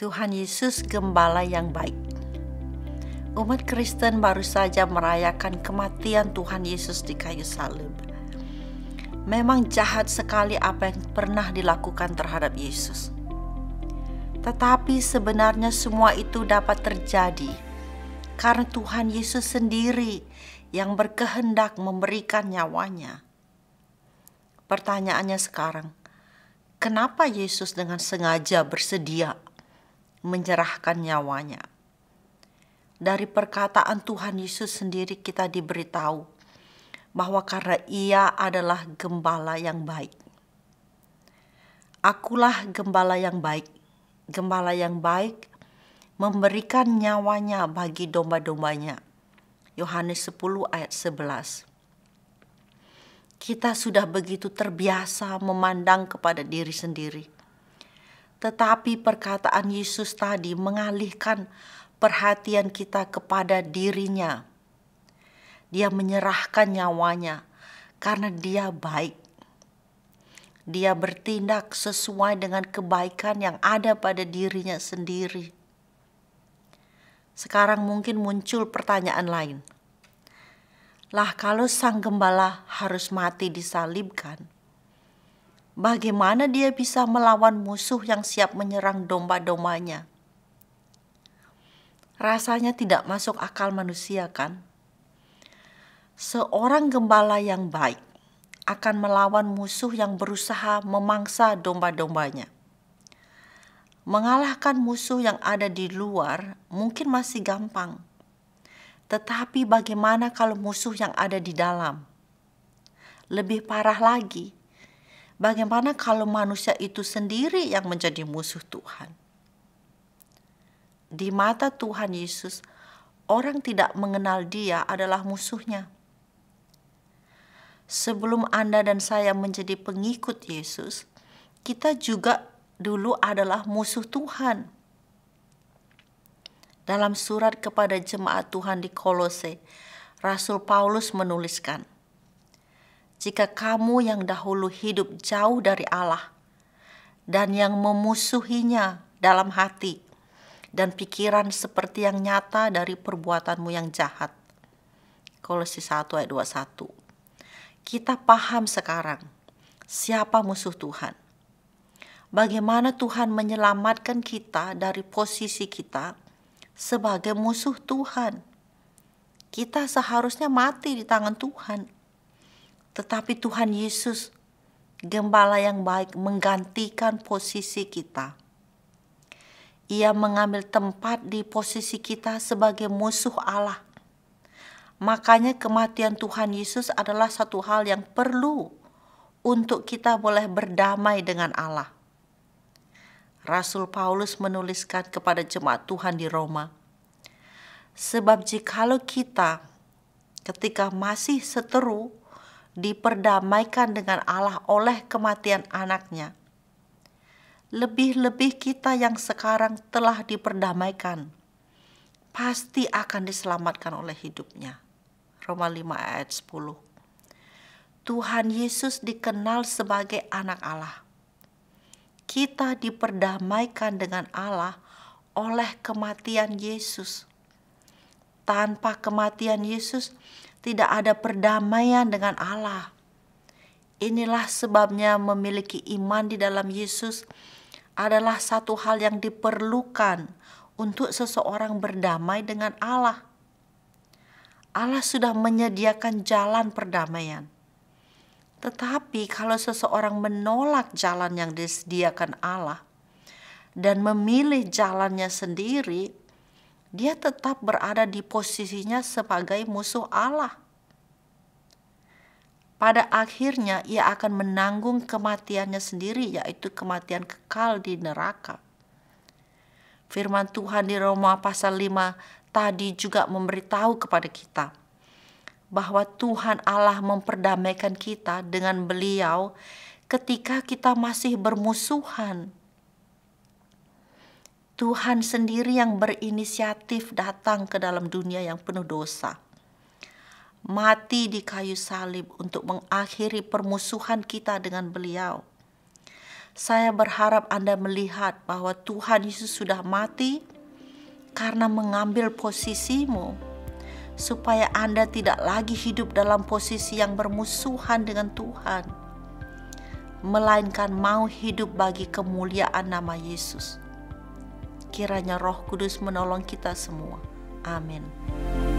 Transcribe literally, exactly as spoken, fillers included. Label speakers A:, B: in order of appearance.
A: Tuhan Yesus gembala yang baik. Umat Kristen baru saja merayakan kematian Tuhan Yesus di kayu salib. Memang jahat sekali apa yang pernah dilakukan terhadap Yesus. Tetapi sebenarnya semua itu dapat terjadi karena Tuhan Yesus sendiri yang berkehendak memberikan nyawanya. Pertanyaannya sekarang, kenapa Yesus dengan sengaja bersedia menyerahkan nyawanya? Dari perkataan Tuhan Yesus sendiri kita diberitahu bahwa karena Ia adalah gembala yang baik. Akulah gembala yang baik. Gembala yang baik memberikan nyawanya bagi domba-dombanya. Yohanes sepuluh ayat sebelas. Kita sudah begitu terbiasa memandang kepada diri sendiri. Tetapi perkataan Yesus tadi mengalihkan perhatian kita kepada dirinya. Dia menyerahkan nyawanya karena dia baik. Dia bertindak sesuai dengan kebaikan yang ada pada dirinya sendiri. Sekarang mungkin muncul pertanyaan lain. Lah kalau sang gembala harus mati disalibkan, bagaimana dia bisa melawan musuh yang siap menyerang domba-dombanya? Rasanya tidak masuk akal manusia, kan? Seorang gembala yang baik akan melawan musuh yang berusaha memangsa domba-dombanya. Mengalahkan musuh yang ada di luar mungkin masih gampang. Tetapi bagaimana kalau musuh yang ada di dalam? Lebih parah lagi, bagaimana kalau manusia itu sendiri yang menjadi musuh Tuhan? Di mata Tuhan Yesus, orang tidak mengenal Dia adalah musuhnya. Sebelum Anda dan saya menjadi pengikut Yesus, kita juga dulu adalah musuh Tuhan. Dalam surat kepada jemaat Tuhan di Kolose, Rasul Paulus menuliskan, "Jika kamu yang dahulu hidup jauh dari Allah dan yang memusuhinya dalam hati dan pikiran seperti yang nyata dari perbuatanmu yang jahat." Kolose satu ayat dua puluh satu. Kita paham sekarang siapa musuh Tuhan. Bagaimana Tuhan menyelamatkan kita dari posisi kita sebagai musuh Tuhan. Kita seharusnya mati di tangan Tuhan. Tetapi Tuhan Yesus, gembala yang baik, menggantikan posisi kita. Ia mengambil tempat di posisi kita sebagai musuh Allah. Makanya kematian Tuhan Yesus adalah satu hal yang perlu untuk kita boleh berdamai dengan Allah. Rasul Paulus menuliskan kepada jemaat Tuhan di Roma, sebab jikalau kita ketika masih seteru diperdamaikan dengan Allah oleh kematian anaknya, lebih-lebih kita yang sekarang telah diperdamaikan pasti akan diselamatkan oleh hidupnya. Roma lima ayat sepuluh. Tuhan Yesus dikenal sebagai anak Allah. Kita diperdamaikan dengan Allah oleh kematian Yesus. Tanpa kematian Yesus tidak ada perdamaian dengan Allah. Inilah sebabnya memiliki iman di dalam Yesus adalah satu hal yang diperlukan untuk seseorang berdamai dengan Allah. Allah sudah menyediakan jalan perdamaian. Tetapi kalau seseorang menolak jalan yang disediakan Allah dan memilih jalannya sendiri, dia tetap berada di posisinya sebagai musuh Allah. Pada akhirnya ia akan menanggung kematiannya sendiri, yaitu kematian kekal di neraka. Firman Tuhan di Roma pasal lima tadi juga memberitahu kepada kita bahwa Tuhan Allah memperdamaikan kita dengan Beliau ketika kita masih bermusuhan. Tuhan sendiri yang berinisiatif datang ke dalam dunia yang penuh dosa, mati di kayu salib untuk mengakhiri permusuhan kita dengan Beliau. Saya berharap Anda melihat bahwa Tuhan Yesus sudah mati karena mengambil posisimu, supaya Anda tidak lagi hidup dalam posisi yang bermusuhan dengan Tuhan, melainkan mau hidup bagi kemuliaan nama Yesus. Kiranya Roh Kudus menolong kita semua. Amin.